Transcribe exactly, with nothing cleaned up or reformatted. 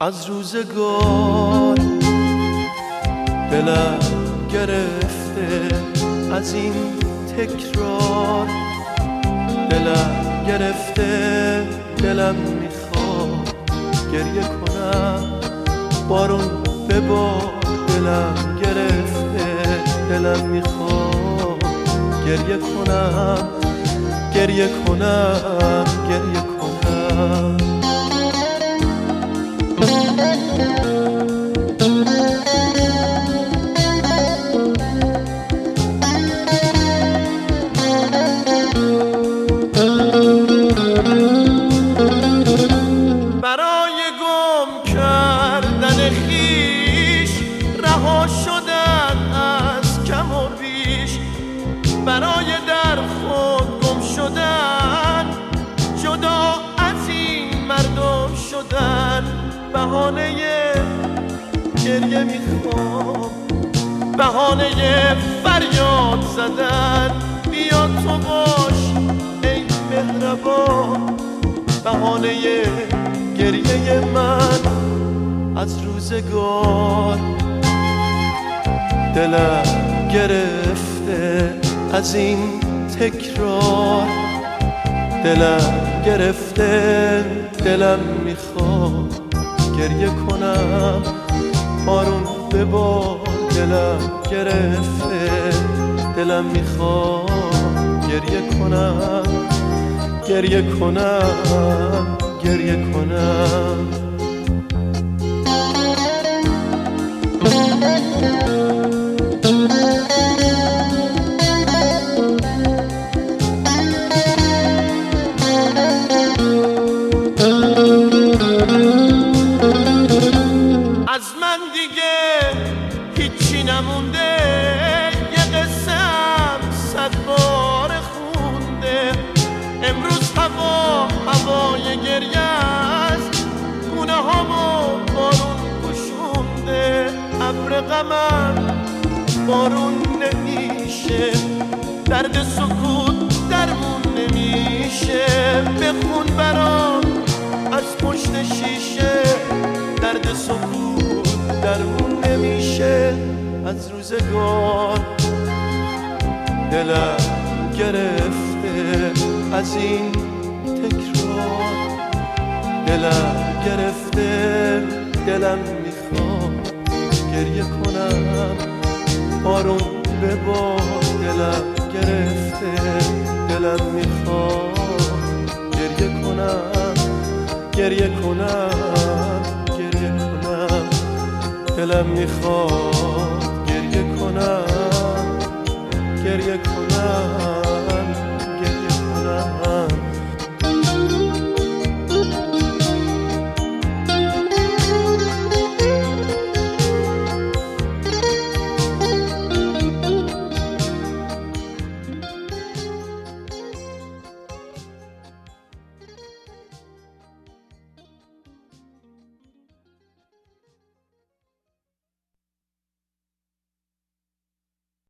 از روزگار دلم گرفته از این تکرار، دلم گرفته دلم میخواد گریه کنم بارون ببار، دلم گرفته دلم میخواد گریه کنم گریه کنم گریه کنم. برای گم کردن خویش رها شدن از کم و بیش، برای در خود گم شدن جدا از این مردم شدن، بهانه گریه میخوام بهانه فریاد زدن، بیا تو باش ای مهربان بهانه گریه من. از روزگار دلم گرفته از این تکرار، دلم گرفته دلم میخواد گریه کنم بارون ببار، دلم گرفته دلم میخواد گریه کنم گریه کنم گریه کنم. از من دیگه هیچی نمونده، یه قصه هم صد بار خونده، امروز هوا هوای گریه است، گونه هامو بارون پوشونده، ابر غمم بارون نمیشه، درد سکوت درمون نمیشه، بخون برام از پشت شیشه، درد سکوت درمون نمیشه. از روزگار دلم گرفته از این تکرار، دلم گرفته دلم میخواد گریه کنم بارون ببار، دلم گرفته دلم میخواد گریه کنم گریه کنم گریه کنم، دلم میخواد گریه کنم گریه کنم.